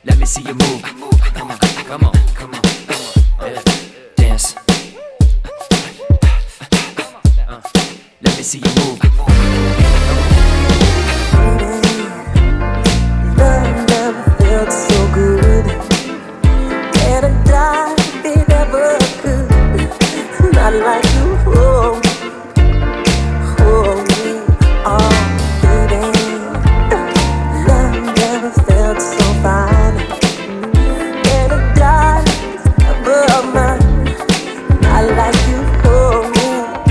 Let me see you move. Come on, come on, come on. Yeah. Dance. Let me see you move. Love never felt so good. And I died if it ever could. Not like you, oh, me, oh, baby. Love never felt so fine. And I died if ever mine. Not like you, oh, me.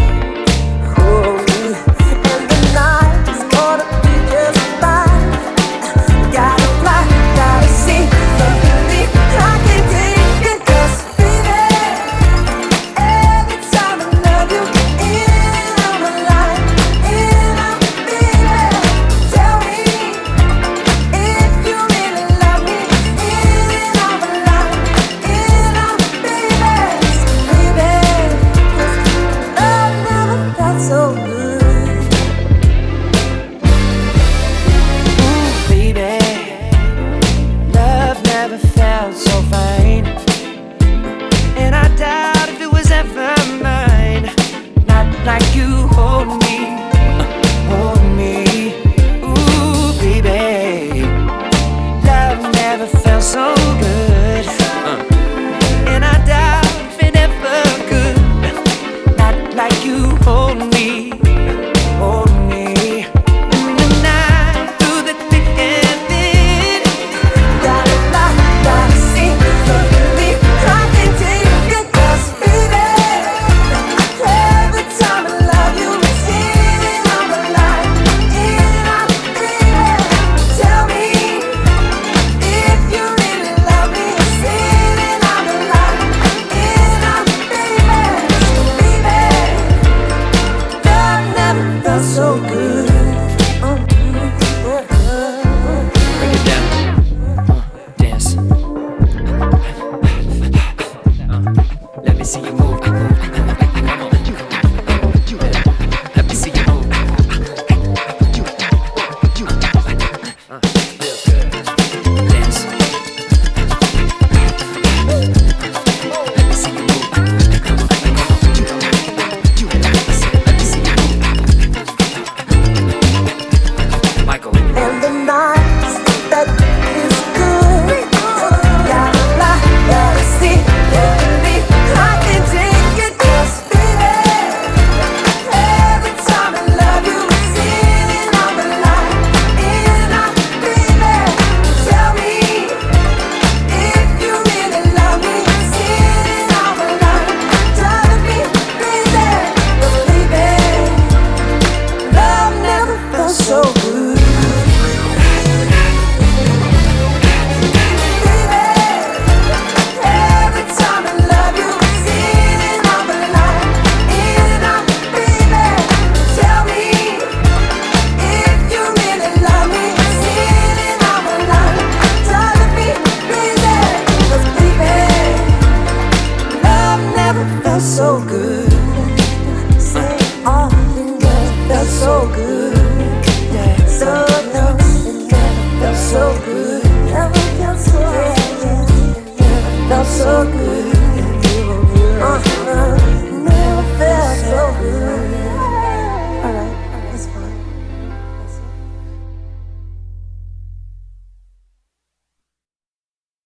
And the night's gonna be just fine. Gotta fly, gotta see, don't believe I can take it. 'Cause baby, every time I love you, in on my life, in on baby. Tell me if you really love me, in on my life, in on baby. Baby, 'cause love never felt so good. Baby, love never felt so fine. And I doubt if it was ever mine. Not like you hold me, hold me. Ooh, baby, love never felt so good. And I doubt if it ever could. Not like you hold me, hold me. In the night, through the thick and thin. Gotta fly, gotta see, don't believe I can take it. 'Cause baby, every time I love you, it's in on my life, in on baby. Tell me if you really love me, it's in on my life, in on baby. Love never felt so good. Break it down. Dance. Let me see you move. Come on. Let me see you move. Feel good. Dance. Let me see you move. Come on. I said, let me see you move. Michael. And the nights that is good. Gotta fly, gotta see, don't believe I can take it. 'Cause baby, every time I love you, it's in on my life, in on baby. Tell me if you really love me, it's in on my life, driving me crazy. But baby, love never felt so good. Every time I love you, it's in on my life, in on baby. Tell me if you really love me, it's in on my life, driving me crazy. 'Cause baby, love never felt so good. Say all felt so good.